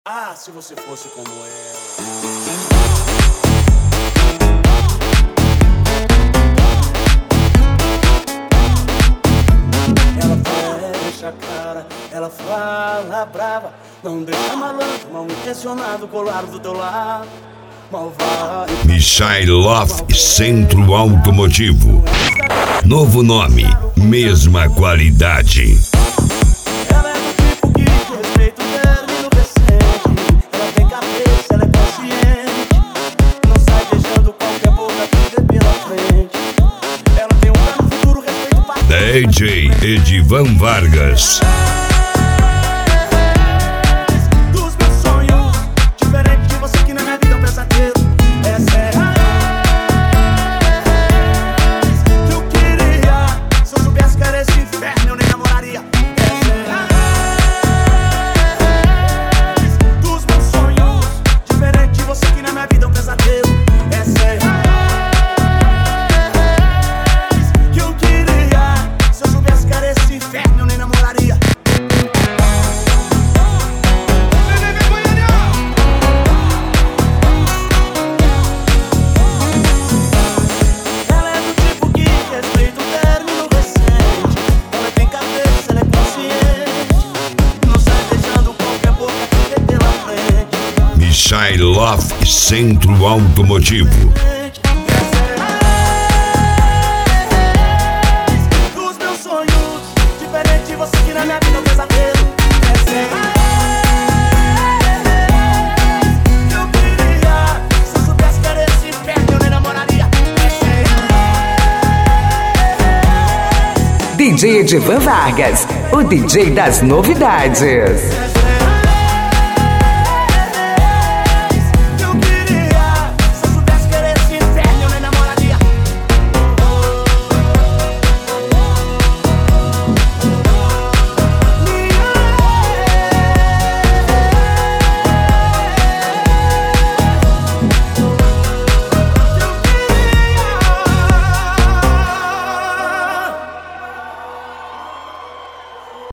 Ah, se você fosse como ela. Ela fecha a cara, ela fala brava, não deixa malandro, mal intencionado colar do teu lado. Michailov Centro Automotivo. Novo nome, mesma qualidade. Ela é do tipo que respeita o término recente. Ela tem cabeça, ela é consciente. Não sai beijando qualquer boca que vê pela frente. Ela tem um plano futuro, respeito para DJ Edivan Vargas. dos meus sonhos, diferente de você que na minha vida é um pesadelo. Essa é a que eu queria. Se eu soubesse que era esse inferno, eu nem namoraria. Essa é a dos meus sonhos, diferente de você que na minha vida é um pesadelo. Essa é a que eu queria. Se eu soubesse que era esse inferno, eu nem namoraria. Ela é do tipo que respeita o término recente. Ela tem cabeça, ela é consciente. Não sai beijando qualquer boca que vê pela frente. Michailov Centro Automotivo. Dos meus sonhos, diferente de você que na minha vida é um pesadelo. Essa é que eu queria. Se eu soubesse que era esse inferno, eu nem namoraria. Essa é DJ Edivan Vargas, o DJ das novidades.